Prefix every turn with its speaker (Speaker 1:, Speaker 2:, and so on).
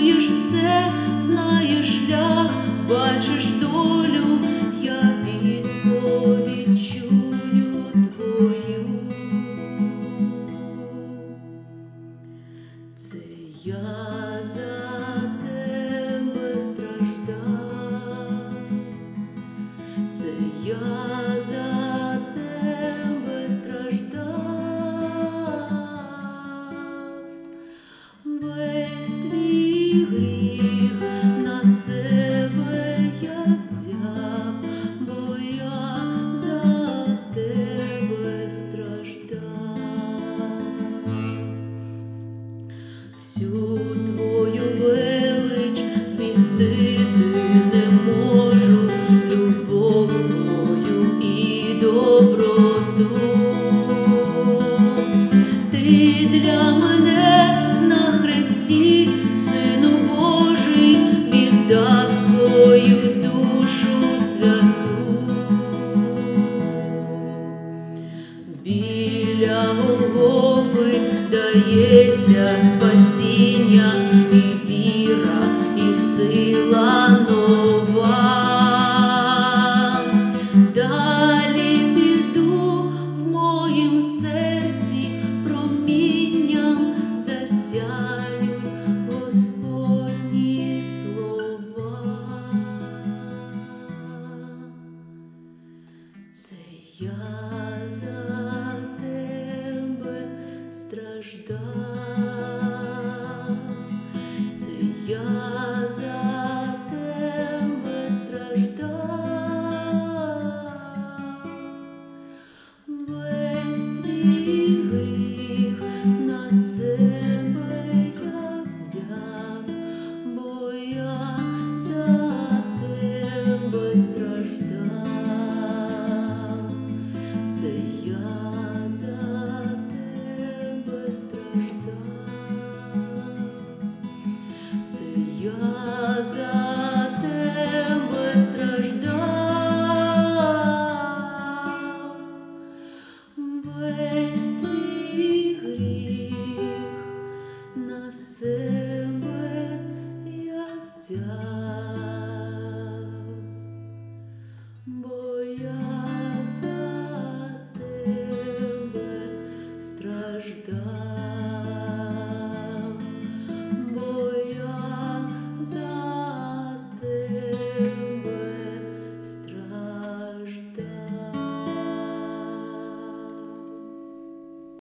Speaker 1: чуєш все, знаєш шлях, бачиш долю, я відповідь чую твою. Це я за тебе страждав, це я за тебе страждав, весь твій гріх на себе я взяв, бо я за тебе страждав. Всю твою велич вмістити не можу, любов твою і доброту. Ти для мене на хресті, Сину Божий, віддав свою душу святу. Біля Голгофи дається спасіння, і віра, і сила нова. Далі піду, в моїм серці промінням засяють Господні слова. Це я за тебе страждав, це я за тебе страждав, весь твій гріх на себе я взяв, бо я за тебе страждав. Це я за тебе страждав, це я за